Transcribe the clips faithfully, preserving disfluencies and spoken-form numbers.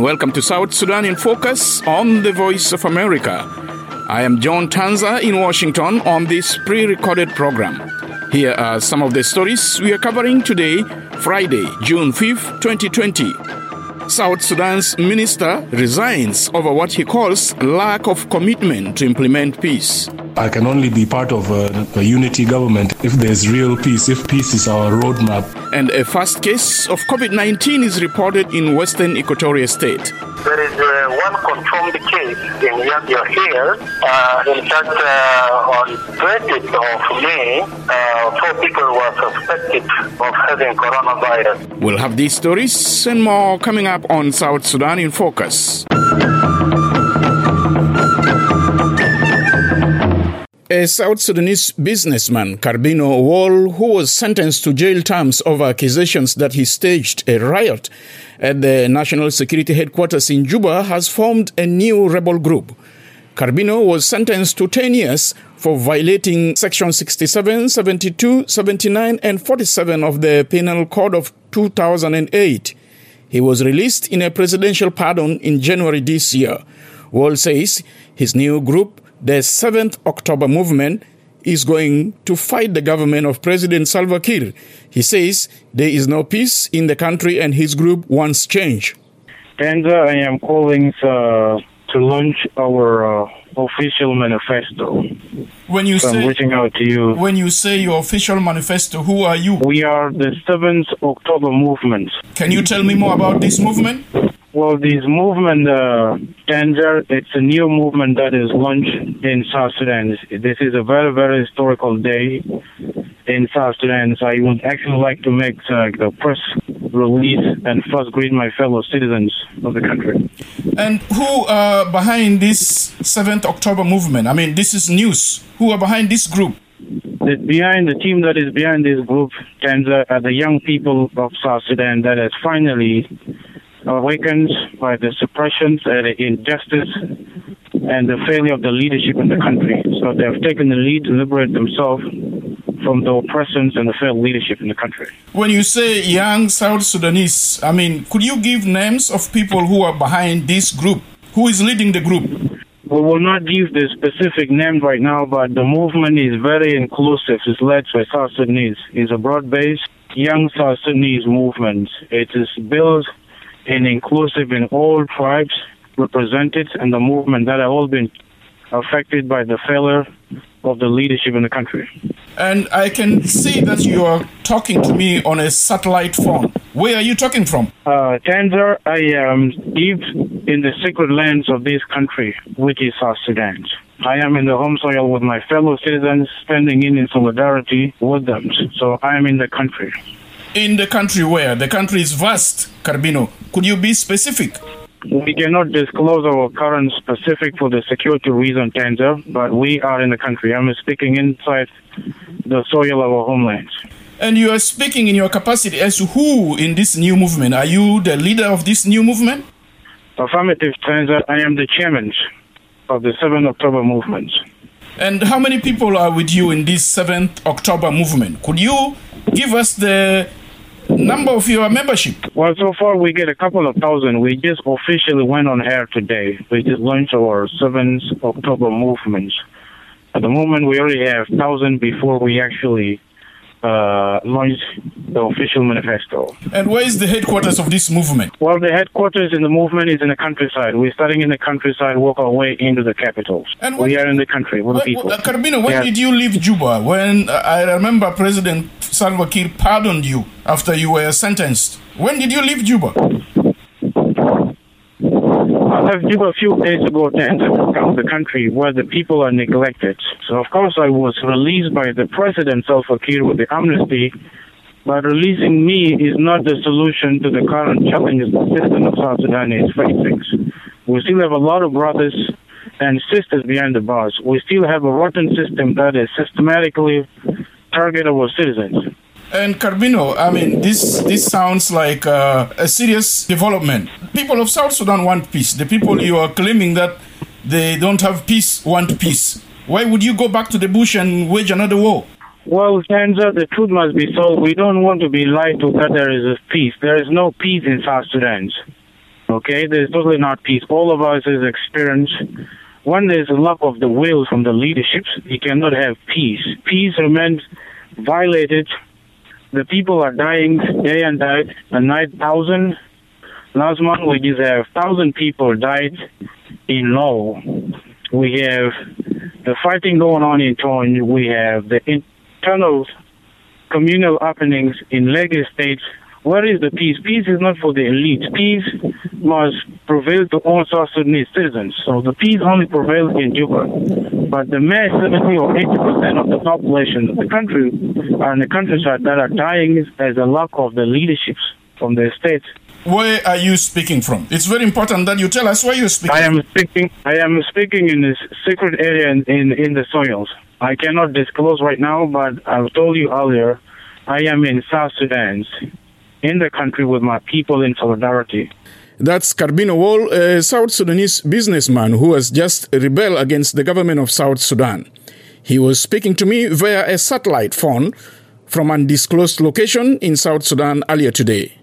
and welcome to South Sudan in Focus on the Voice of America. I am John Tanza in Washington on this pre-recorded program. Here are some of the stories we are covering today, Friday, June fifth, twenty twenty. South Sudan's minister resigns over what he calls lack of commitment to implement peace. I can only be part of a, a unity government if there's real peace, if peace is our roadmap. And a first case of COVID nineteen is reported in Western Equatoria State. There is uh, one confirmed case in Yabia here. Uh, in fact, uh, on twentieth of May, uh, four people were suspected of having coronavirus. We'll have these stories and more coming up on South Sudan in Focus. A South Sudanese businessman, Carbino Wall, who was sentenced to jail terms over accusations that he staged a riot at the National Security Headquarters in Juba, has formed a new rebel group. Carbino was sentenced to ten years for violating Section sixty-seven, seventy-two, seventy-nine, and forty-seven of the Penal Code of two thousand eight. He was released in a presidential pardon in January this year. Wall says his new group, the seventh October Movement, is going to fight the government of President Salva Kiir. He says there is no peace in the country and his group wants change. And uh, I am calling uh, to launch our uh, official manifesto. When you so say I'm reaching out to you. When you say your official manifesto, who are you? We are the seventh October Movement. Can you tell me more about this movement? Well, this movement, uh, Tanzer, it's a new movement that is launched in South Sudan. This is a very, very historical day in South Sudan. So I would actually like to make uh, the press release and first greet my fellow citizens of the country. And who are behind this seventh October movement? I mean, this is news. Who are behind this group? The, behind the team that is behind this group, Tanzer, are the young people of South Sudan that has finally awakened by the suppressions and the injustice and the failure of the leadership in the country. So they have taken the lead to liberate themselves from the oppressions and the failed leadership in the country. When you say young South Sudanese, I mean, could you give names of people who are behind this group? Who is leading the group? We will not give the specific name right now, but the movement is very inclusive. It's led by South Sudanese. It's a broad-based young South Sudanese movement. It is built and inclusive in all tribes represented and the movement that have all been affected by the failure of the leadership in the country. And I can see that you are talking to me on a satellite phone. Where are you talking from? Uh, Tanzer, I am deep in the sacred lands of this country, which is South Sudan. I am in the home soil with my fellow citizens, standing in in solidarity with them. So I am in the country. In the country where? The country is vast, Carbino. Could you be specific? We cannot disclose our current specific for the security reason, Tanzer, but we are in the country. I'm speaking inside the soil of our homeland. And you are speaking in your capacity as to who in this new movement? Are you the leader of this new movement? Affirmative, Tanzer. I am the chairman of the seventh October Movement. And how many people are with you in this seventh October Movement? Could you give us the number of your membership? Well, so far we get a couple of thousand. We just officially went on air today. We just launched our seventh October movement. At the moment, we already have one thousand before we actually uh, launched the official manifesto. And where is the headquarters of this movement? Well, the headquarters in the movement is in the countryside. We're starting in the countryside, work our way into the capital. And when, we are in the country with the people. Uh, Carbino, when yeah. did you leave Juba? When uh, I remember President Salva Kiir pardoned you after you were sentenced. When did you leave Juba? I left Juba a few days ago to enter the country where the people are neglected. So, of course, I was released by the President Salva Kiir with the amnesty, but releasing me is not the solution to the current challenges the system of South Sudan is facing. We still have a lot of brothers and sisters behind the bars. We still have a rotten system that is systematically target our citizens. And Carbino, I mean, this this sounds like uh, a serious development. People of South Sudan want peace. The people you are claiming that they don't have peace want peace. Why would you go back to the bush and wage another war? Well, Tanzer, the truth must be told. We don't want to be lied to that there is a peace. There is no peace in South Sudan. Okay, there's totally not peace. All of us has experienced when there's a lack of the will from the leaderships, you cannot have peace. Peace remains violated. The people are dying day and night, a night thousand. Last month we just have thousand people died in Law. We have the fighting going on in Tony. We have the internal communal happenings in Lagos State. Where is the peace? Peace is not for the elite. Peace must prevail to all South Sudanese citizens. So the peace only prevails in Juba. But the mere seventy or eighty percent of the population of the country are in the countryside that are dying as a lack of the leaderships from the states. Where are you speaking from? It's very important that you tell us where you're speaking. I am speaking. I am speaking in this secret area in, in, in the soils. I cannot disclose right now, but I've told you earlier. I am in South Sudan, in the country with my people in solidarity. That's Carbino Wall, a South Sudanese businessman who has just rebelled against the government of South Sudan. He was speaking to me via a satellite phone from an undisclosed location in South Sudan earlier today.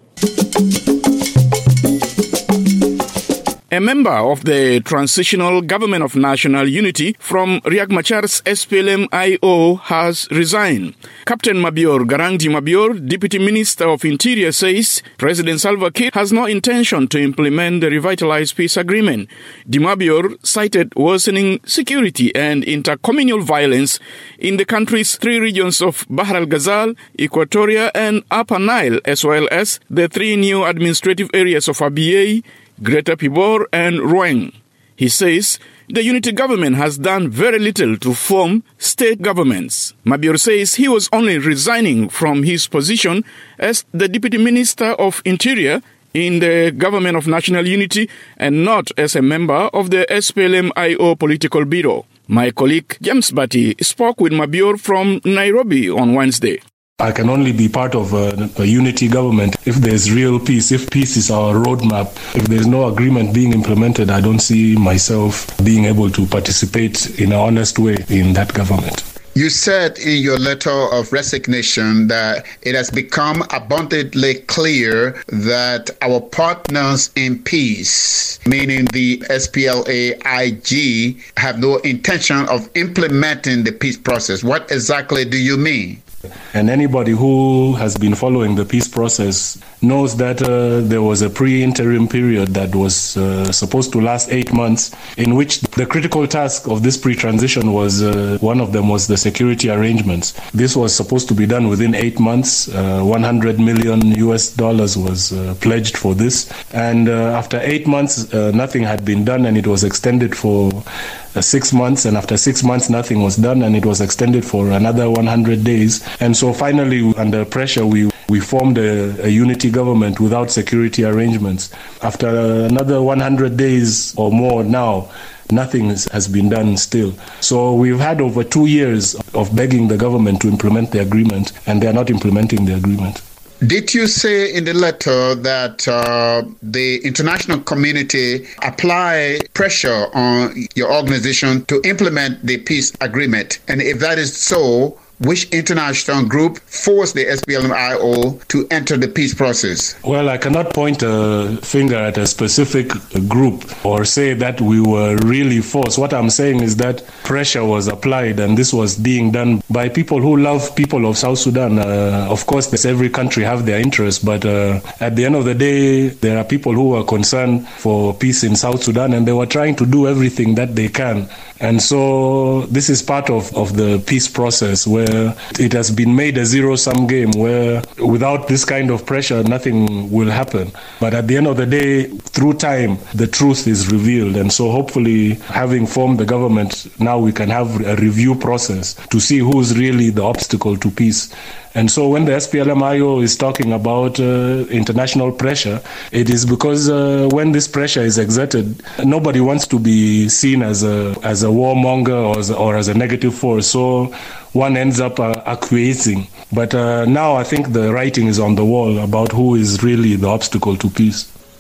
A member of the Transitional Government of National Unity from Riek Machar's S P L M I O has resigned. Captain Mabior Garangji Mabior, Deputy Minister of Interior, says President Salva Kiir has no intention to implement the revitalized peace agreement. Di Mabior cited worsening security and intercommunal violence in the country's three regions of Bahr al-Ghazal, Equatoria and Upper Nile, as well as the three new administrative areas of Abyei, Greater Pibor and Rouen. He says the unity government has done very little to form state governments. Mabior says he was only resigning from his position as the Deputy Minister of Interior in the Government of National Unity and not as a member of the S P L M I O Political Bureau. My colleague James Batty spoke with Mabior from Nairobi on Wednesday. I can only be part of a, a unity government if there's real peace, if peace is our roadmap. If there's no agreement being implemented, I don't see myself being able to participate in an honest way in that government. You said in your letter of resignation that it has become abundantly clear that our partners in peace, meaning the S P L A I G, have no intention of implementing the peace process. What exactly do you mean? And anybody who has been following the peace process knows that uh, there was a pre-interim period that was uh, supposed to last eight months, in which the critical task of this pre-transition was, uh, one of them was the security arrangements. This was supposed to be done within eight months. Uh, one hundred million U S dollars was uh, pledged for this. And uh, after eight months, uh, nothing had been done, and it was extended for uh, six months. And after six months, nothing was done, and it was extended for another one hundred days. And so finally, under pressure, we we formed a, a unity government without security arrangements. After another one hundred days or more now, nothing has been done still. So we've had over two years of begging the government to implement the agreement, and they are not implementing the agreement. Did you say in the letter that uh, the international community apply pressure on your organization to implement the peace agreement? And if that is so, which international group forced the S P L M I O to enter the peace process? Well, I cannot point a finger at a specific group or say that we were really forced. What I'm saying is that pressure was applied, and this was being done by people who love people of South Sudan. Uh, of course, every country have their interests, but uh, at the end of the day, there are people who are concerned for peace in South Sudan, and they were trying to do everything that they can. And so this is part of, of the peace process, where it has been made a zero-sum game, where without this kind of pressure, nothing will happen. But at the end of the day, through time, the truth is revealed. And so hopefully, having formed the government, now we can have a review process to see who's really the obstacle to peace. And so when the S P L M I O is talking about uh, international pressure, it is because uh, when this pressure is exerted, nobody wants to be seen as a as a warmonger or as a, or as a negative force. So one ends up uh, acquiescing. But uh, now I think the writing is on the wall about who is really the obstacle to peace.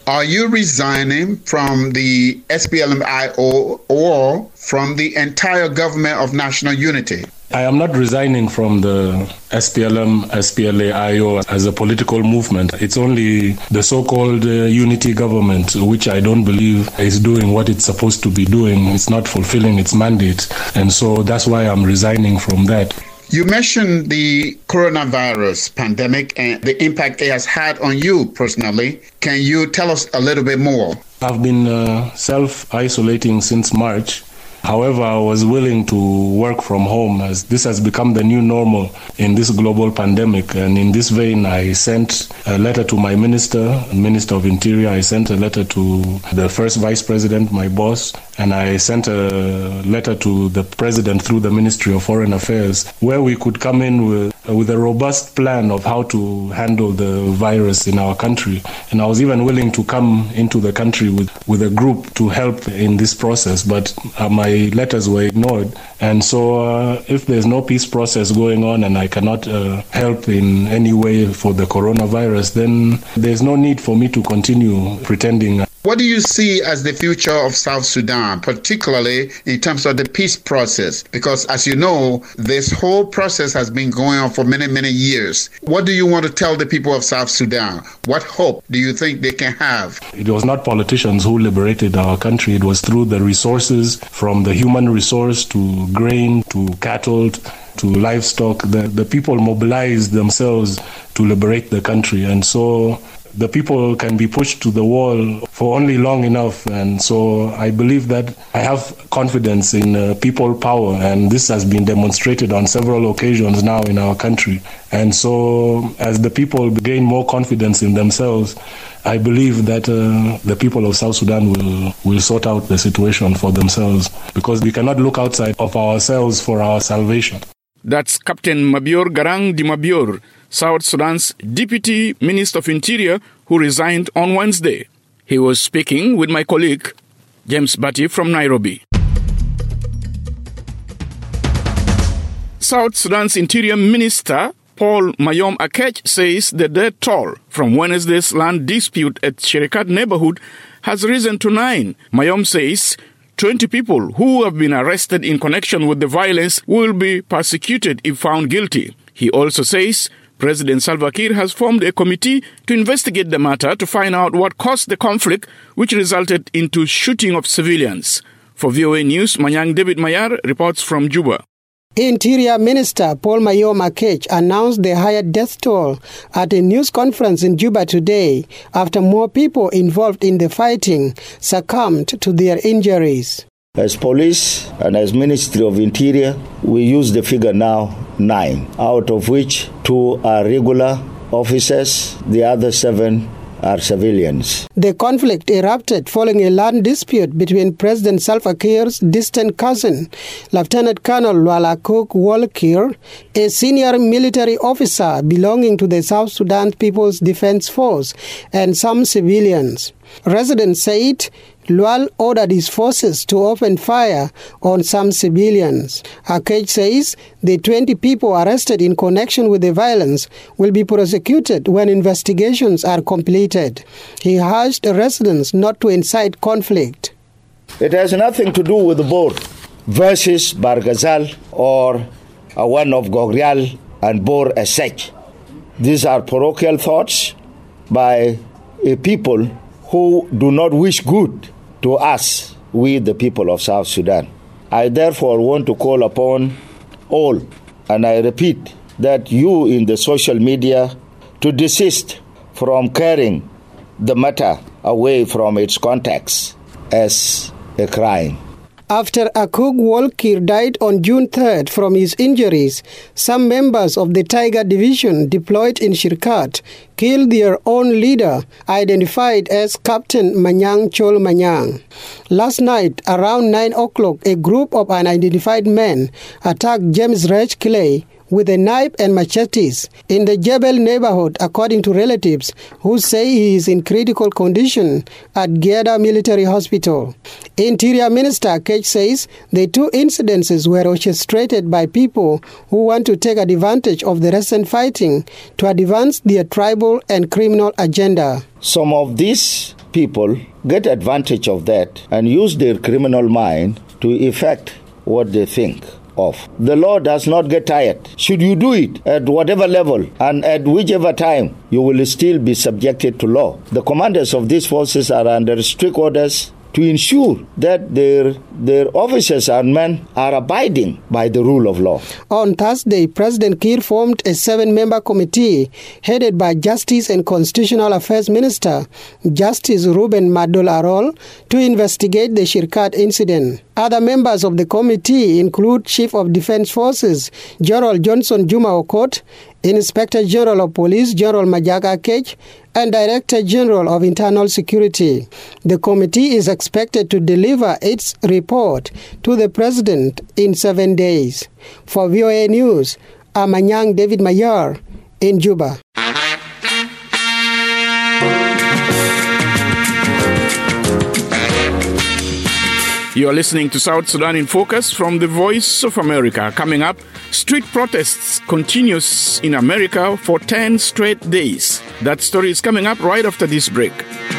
Are you resigning from the S P L M I O or from the entire government of national unity? I am not resigning from the S P L M, S P L A I O as a political movement. It's only the so-called uh, unity government, which I don't believe is doing what it's supposed to be doing. It's not fulfilling its mandate. And so that's why I'm resigning from that. You mentioned the coronavirus pandemic and the impact it has had on you personally. Can you tell us a little bit more? I've been uh, self-isolating since March. However, I was willing to work from home as this has become the new normal in this global pandemic. And in this vein, I sent a letter to my minister, Minister of Interior. I sent a letter to the first vice president, my boss, and I sent a letter to the president through the Ministry of Foreign Affairs, where we could come in with, with a robust plan of how to handle the virus in our country. And I was even willing to come into the country with, with a group to help in this process. But uh, my letters were ignored. And so uh, if there's no peace process going on and I cannot uh, help in any way for the coronavirus, then there's no need for me to continue pretending. What do you see as the future of South Sudan, particularly in terms of the peace process? Because as you know, this whole process has been going on for many, many years. What do you want to tell the people of South Sudan? What hope do you think they can have? It was not politicians who liberated our country. It was through the resources, from the human resource to grain to cattle to livestock. The, the people mobilized themselves to liberate the country. And so the people can be pushed to the wall for only long enough. And so I believe that I have confidence in uh, people power, and this has been demonstrated on several occasions now in our country. And so as the people gain more confidence in themselves, I believe that uh, the people of South Sudan will, will sort out the situation for themselves, because we cannot look outside of ourselves for our salvation. That's Captain Mabior Garang Di Mabior, South Sudan's Deputy Minister of Interior, who resigned on Wednesday. He was speaking with my colleague, James Batty from Nairobi. South Sudan's Interior Minister, Paul Mayom Akech, says the death toll from Wednesday's land dispute at Sherikat neighborhood has risen to nine. Mayom says twenty people who have been arrested in connection with the violence will be prosecuted if found guilty. He also says President Salva Kiir has formed a committee to investigate the matter to find out what caused the conflict, which resulted into shooting of civilians. For V O A News, Manyang David Mayar reports from Juba. Interior Minister Paul Mayom Akech announced the higher death toll at a news conference in Juba today after more people involved in the fighting succumbed to their injuries. As police and as Ministry of Interior, we use the figure now nine, out of which two are regular officers, the other seven are civilians. The conflict erupted following a land dispute between President Salva Kiir's distant cousin, Lieutenant Colonel Lual Akuk Wal Kiir, a senior military officer belonging to the South Sudan People's Defense Force, and some civilians. Residents said Lual ordered his forces to open fire on some civilians. Akech says the twenty people arrested in connection with the violence will be prosecuted when investigations are completed. He urged residents not to incite conflict. It has nothing to do with the Bor versus Barghazal or a one of Gogrial and Bor as such. These are parochial thoughts by a people who do not wish good to us, we the people of South Sudan. I therefore want to call upon all, and I repeat, that you in the social media to desist from carrying the matter away from its context as a crime. After Akuk Wal Kiir died on June third from his injuries, some members of the Tiger Division deployed in Shirkat killed their own leader, identified as Captain Manyang Chol Manyang. Last night, around nine o'clock, a group of unidentified men attacked James Reg Clay with a knife and machetes in the Jebel neighborhood, according to relatives who say he is in critical condition at Geda Military Hospital. Interior Minister Akech says the two incidences were orchestrated by people who want to take advantage of the recent fighting to advance their tribal and criminal agenda. Some of these people get advantage of that and use their criminal mind to effect what they think of. The law does not get tired. Should you do it at whatever level and at whichever time, you will still be subjected to law. The commanders of these forces are under strict orders to ensure that their their officers and men are abiding by the rule of law. On Thursday, President Kiir formed a seven-member committee headed by Justice and Constitutional Affairs Minister Justice Reuben Madol Arol to investigate the Shirkat incident. Other members of the committee include Chief of Defense Forces General Johnson Juma Okot, Inspector General of Police General Majak Akech, and Director General of Internal Security. The committee is expected to deliver its report to the President in seven days. For V O A News, I'm Anyang David Mayar in Juba. You are listening to South Sudan in Focus from the Voice of America. Coming up, street protests continues in America for ten straight days. That story is coming up right after this break.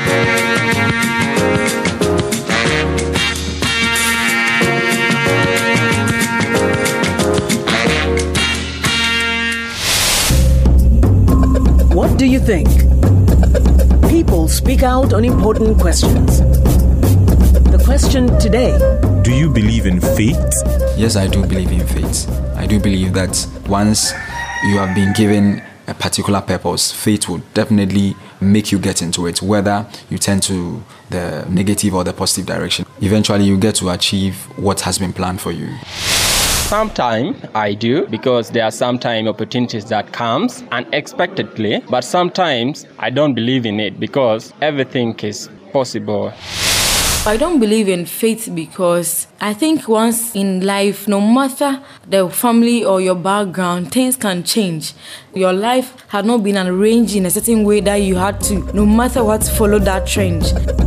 What do you think? People speak out on important questions. The question today: do you believe in fate? Yes, I do believe in fate. I do believe that once you have been given a particular purpose, fate will definitely make you get into it, whether you tend to the negative or the positive direction. Eventually, you get to achieve what has been planned for you. Sometimes I do, because there are sometimes opportunities that comes unexpectedly, but sometimes I don't believe in it because everything is possible. I don't believe in fate because I think once in life, no matter the family or your background, things can change. Your life had not been arranged in a certain way that you had to, no matter what, follow that trend.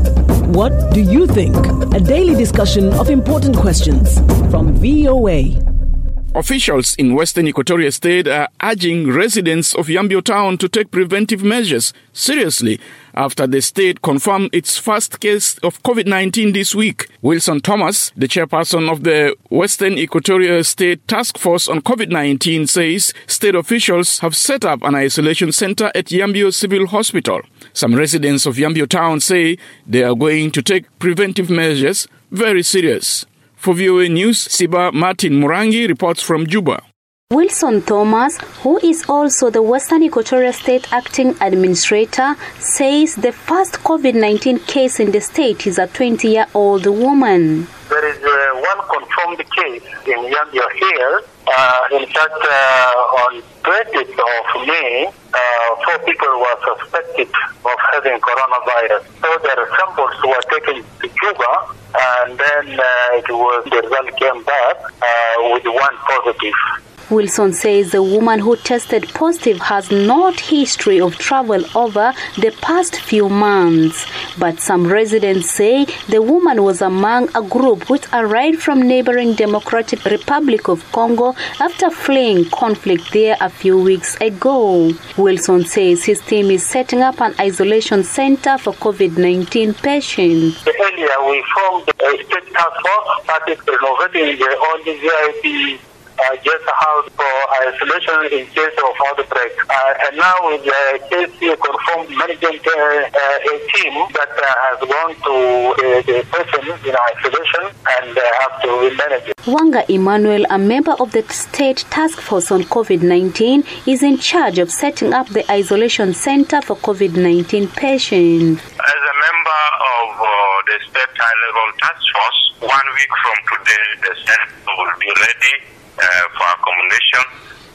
What do you think? A daily discussion of important questions from V O A. Officials in Western Equatoria State are urging residents of Yambio Town to take preventive measures seriously after the state confirmed its first case of COVID nineteen this week. Wilson Thomas, the chairperson of the Western Equatoria State Task Force on COVID nineteen, says state officials have set up an isolation center at Yambio Civil Hospital. Some residents of Yambio Town say they are going to take preventive measures very serious. For V O A News, Siba Martin Murangi reports from Juba. Wilson Thomas, who is also the Western Equatoria State Acting Administrator, says the first COVID nineteen case in the state is a twenty-year-old woman. There is uh, one confirmed case in Yambio here. Uh, in fact, uh, on twentieth of May, uh, four people were suspected of having coronavirus. So their samples were taken to Juba, and then uh, it was the result came back uh, with one positive. Wilson says the woman who tested positive has not history of travel over the past few months. But some residents say the woman was among a group which arrived from neighboring Democratic Republic of Congo after fleeing conflict there a few weeks ago. Wilson says his team is setting up an isolation center for COVID nineteen patients. Earlier we formed a state task force that is renovating the old V I P Uh, just house for isolation in case of outbreak. Uh, and now with the case confirmed management uh, uh, a team that uh, has gone to uh, the person in isolation and uh, have to manage it. Wanga Emmanuel, a member of the State Task Force on COVID nineteen, is in charge of setting up the isolation center for COVID nineteen patients. As a member of uh, the State High-Level Task Force, one week from today, the center will be ready Uh, for accommodation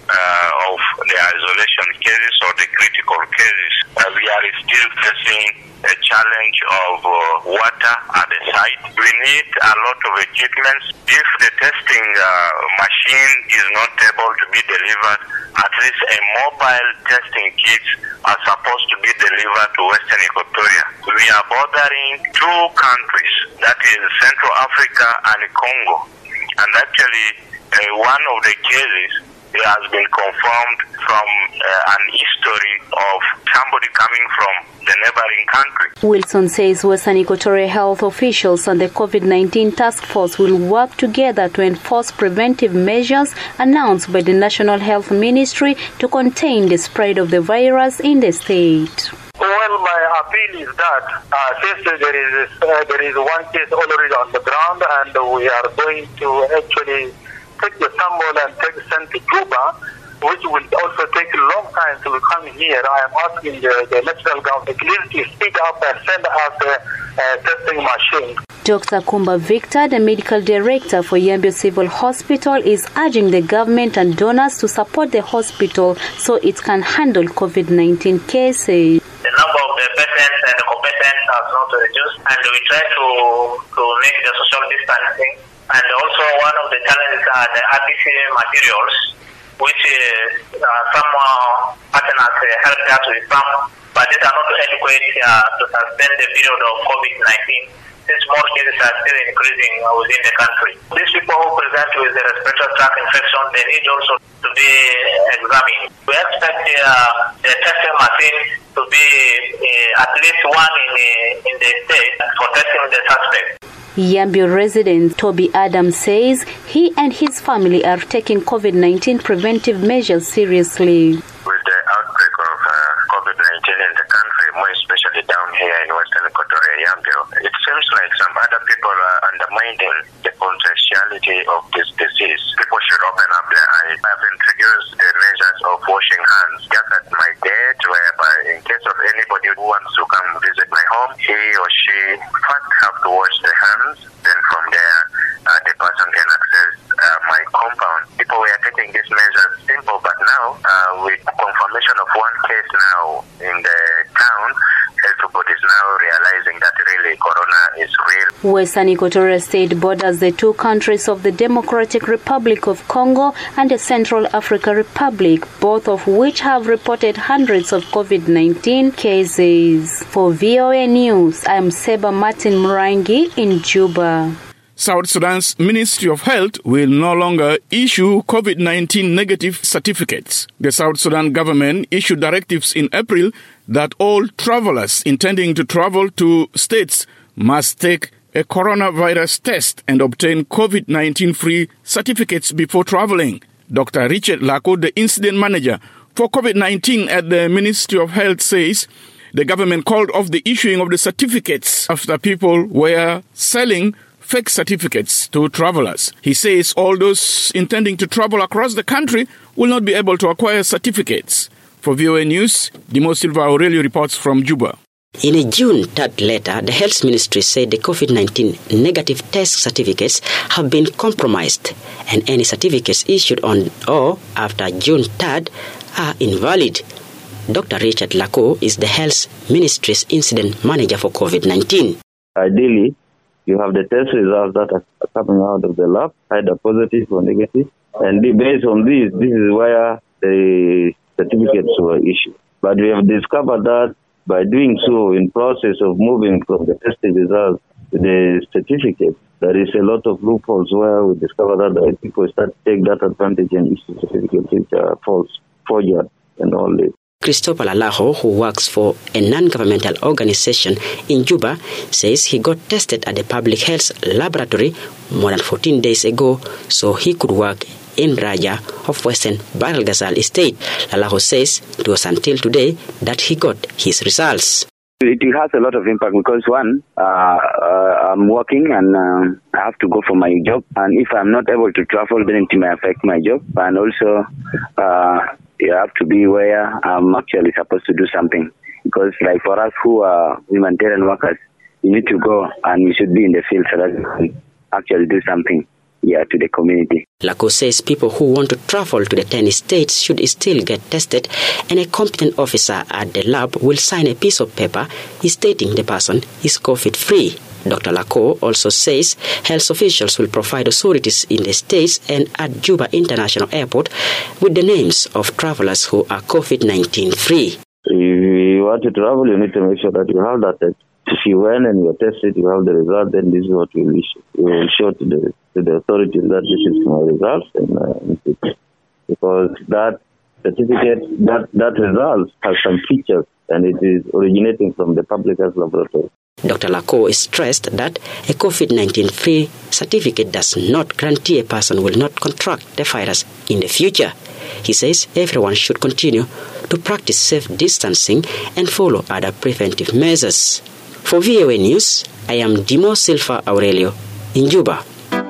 uh, of the isolation cases or the critical cases. Uh, we are still facing a challenge of uh, water at the site. We need a lot of equipment. If the testing uh, machine is not able to be delivered, at least a mobile testing kit are supposed to be delivered to Western Equatoria. We are bordering two countries, that is Central Africa and Congo. And actually, Uh, one of the cases has been confirmed from uh, an history of somebody coming from the neighboring country. Wilson says Western Equatorial health officials and the COVID nineteen task force will work together to enforce preventive measures announced by the National Health Ministry to contain the spread of the virus in the state. Well, my appeal is that uh, since there is uh, there is one case already on the ground, and we are going to actually take the sample and take send to Juba, which will also take a long time to come here. I am asking the, the national government please to speed up and send us a, a testing machine. Doctor Kumba Victor, the medical director for Yambio Civil Hospital, is urging the government and donors to support the hospital so it can handle COVID nineteen cases. The number of the patients and the competence has not reduced, and we try to, to make the social distancing. And also one of the challenges are the R T C materials, which uh, uh, some uh, partners uh, help us with some, but these are not adequate uh, to sustain the period of COVID nineteen, since more cases are still increasing uh, within the country. These people who present with the respiratory tract infection, they need also to be examined. We expect uh, the testing machine to be uh, at least one in, uh, in the state for testing the suspect. Yambio resident Toby Adams says he and his family are taking COVID nineteen preventive measures seriously. With the outbreak of uh, COVID nineteen in the country, more especially down here in Western Equatoria, Yambio, it seems like some other people are undermining the potentiality of this disease. People should open up their eyes. I have introduced the measures of washing hands just at my gate, whereby in case of anybody who wants to come visit my home, he or she first have to wash their hands, then from there uh, the person can access uh, my compound. People were taking these measures simple, but now uh, with confirmation of one case now in the town, everybody is now realizing that really corona is real. Western Equatorial State borders the two countries of the Democratic Republic of Congo and the Central African Republic, both of which have reported hundreds of COVID nineteen cases. For V O A News, I am Seba Martin Murangi in Juba. South Sudan's Ministry of Health will no longer issue COVID nineteen negative certificates. The South Sudan government issued directives in April that all travelers intending to travel to states must take a coronavirus test and obtain COVID nineteen free certificates before traveling. Doctor Richard Lako, the incident manager for COVID nineteen at the Ministry of Health, says the government called off the issuing of the certificates after people were selling fake certificates to travelers. He says all those intending to travel across the country will not be able to acquire certificates. For V O A News, Dimo Silva Aurelio reports from Juba. In a June third letter, the Health Ministry said the COVID nineteen negative test certificates have been compromised, and any certificates issued on or after June third are invalid. Doctor Richard Lako is the Health Ministry's incident manager for COVID nineteen. Ideally, you have the test results that are coming out of the lab, either positive or negative. And based on this, this is where the certificates were issued. But we have discovered that by doing so, in process of moving from the testing results to the certificate, there is a lot of loopholes where we discover that people start to take that advantage and issue certificates which are false, forgery, and all this. Christopher Lalaho, who works for a non-governmental organization in Juba, says he got tested at the public health laboratory more than fourteen days ago so he could work in Raja of Western Baralgazal Estate. Lalaho says it was until today that he got his results. It has a lot of impact because one, uh, uh, I'm working and uh, I have to go for my job, and if I'm not able to travel, then it may affect my job. And also, uh, you have to be where I'm actually supposed to do something, because like for us who are humanitarian workers, you need to go and you should be in the field so that you can actually do something here to the community. Lako says people who want to travel to the ten states should still get tested, and a competent officer at the lab will sign a piece of paper stating the person is COVID-free. Doctor Lako also says health officials will provide authorities in the states and at Juba International Airport with the names of travelers who are COVID nineteen free. If you want to travel, you need to make sure that you have that test. If you went and you are tested, you have the result, then this is what we will issue. We will show to the, to the authorities that this is my result, and, uh, because that certificate, that, that result has some features, and it is originating from the public health laboratory. Doctor Lako stressed that a COVID nineteen free certificate does not guarantee a person will not contract the virus in the future. He says everyone should continue to practice safe distancing and follow other preventive measures. For V O A News, I am Dimo Silva Aurelio in Juba.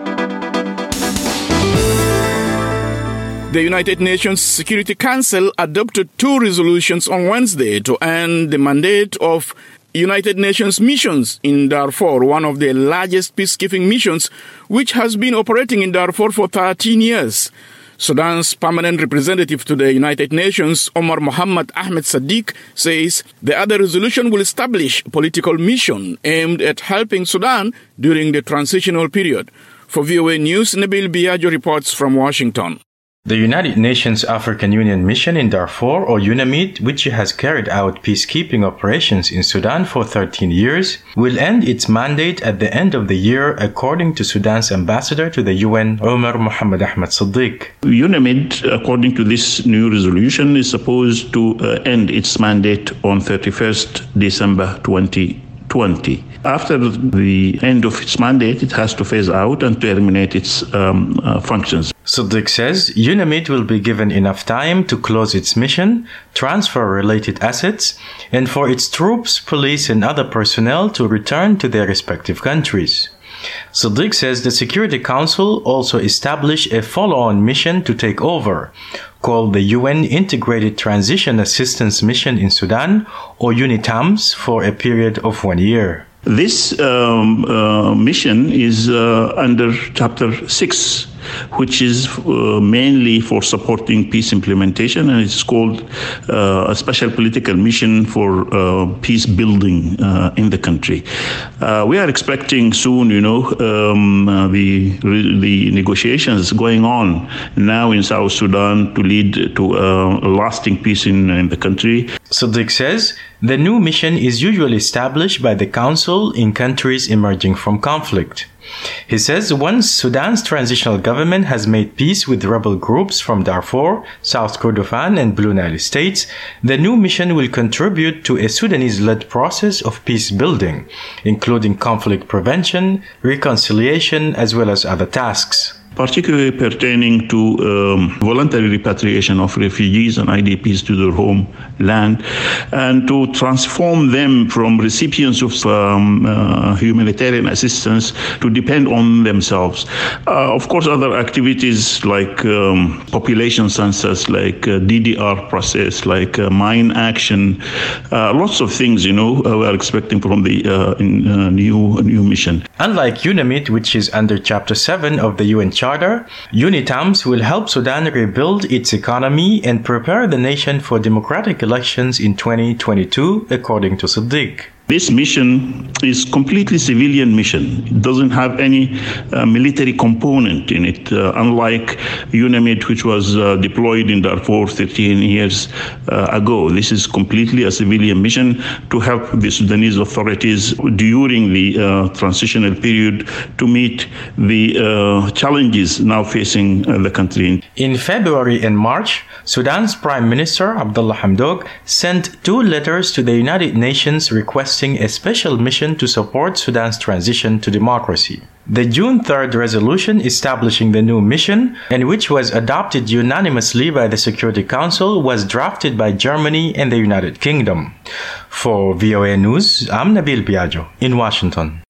The United Nations Security Council adopted two resolutions on Wednesday to end the mandate of United Nations missions in Darfur, one of the largest peacekeeping missions, which has been operating in Darfur for thirteen years. Sudan's permanent representative to the United Nations, Omar Mohammed Ahmed Sadiq, says the other resolution will establish a political mission aimed at helping Sudan during the transitional period. For V O A News, Nabil Biagio reports from Washington. The United Nations African Union Mission in Darfur, or UNAMID, which has carried out peacekeeping operations in Sudan for thirteen years, will end its mandate at the end of the year, according to Sudan's ambassador to the U N, Omar Mohammed Ahmed Sadiq. UNAMID, according to this new resolution, is supposed to uh, end its mandate on thirty-first December twenty twenty. After the end of its mandate, it has to phase out and terminate its um, uh, functions. Sadiq says UNAMID will be given enough time to close its mission, transfer related assets, and for its troops, police, and other personnel to return to their respective countries. Sadiq says the Security Council also established a follow-on mission to take over, called the U N Integrated Transition Assistance Mission in Sudan, or UNITAMS, for a period of one year. This um, uh, mission is uh, under Chapter six, which is uh, mainly for supporting peace implementation, and it's called uh, a special political mission for uh, peace building uh, in the country. Uh, we are expecting soon, you know, um, uh, the the negotiations going on now in South Sudan to lead to uh, a lasting peace in, in the country. Sadiq says the new mission is usually established by the Council in countries emerging from conflict. He says once Sudan's transitional government has made peace with rebel groups from Darfur, South Kordofan, and Blue Nile states, the new mission will contribute to a Sudanese-led process of peace building, including conflict prevention, reconciliation, as well as other tasks. Particularly pertaining to um, voluntary repatriation of refugees and I D Ps to their homeland, and to transform them from recipients of um, uh, humanitarian assistance to depend on themselves. Uh, of course, other activities like um, population census, like uh, D D R process, like uh, mine action, uh, lots of things, you know, uh, we are expecting from the uh, in, uh, new, new mission. Unlike UNAMID, which is under Chapter seven of the U N Charter, UNITAMS will help Sudan rebuild its economy and prepare the nation for democratic elections in twenty twenty-two, according to Sadiq. This mission is completely civilian mission. It doesn't have any uh, military component in it, uh, unlike UNAMID, which was uh, deployed in Darfur thirteen years uh, ago. This is completely a civilian mission to help the Sudanese authorities during the uh, transitional period to meet the uh, challenges now facing uh, the country. In February and March, Sudan's Prime Minister Abdullah Hamdok sent two letters to the United Nations requesting a special mission to support Sudan's transition to democracy. The June third resolution establishing the new mission, and which was adopted unanimously by the Security Council, was drafted by Germany and the United Kingdom. For V O A News, I'm Nabil Biagio in Washington.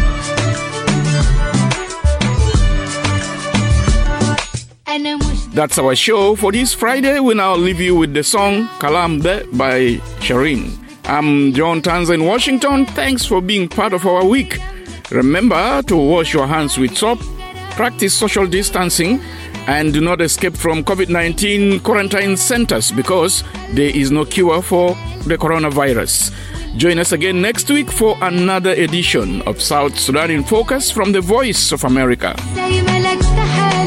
That's our show for this Friday. We now leave you with the song Kalambe by Shireen. I'm John Tanza in Washington. Thanks for being part of our week. Remember to wash your hands with soap, practice social distancing, and do not escape from COVID nineteen quarantine centers because there is no cure for the coronavirus. Join us again next week for another edition of South Sudan in Focus from the Voice of America.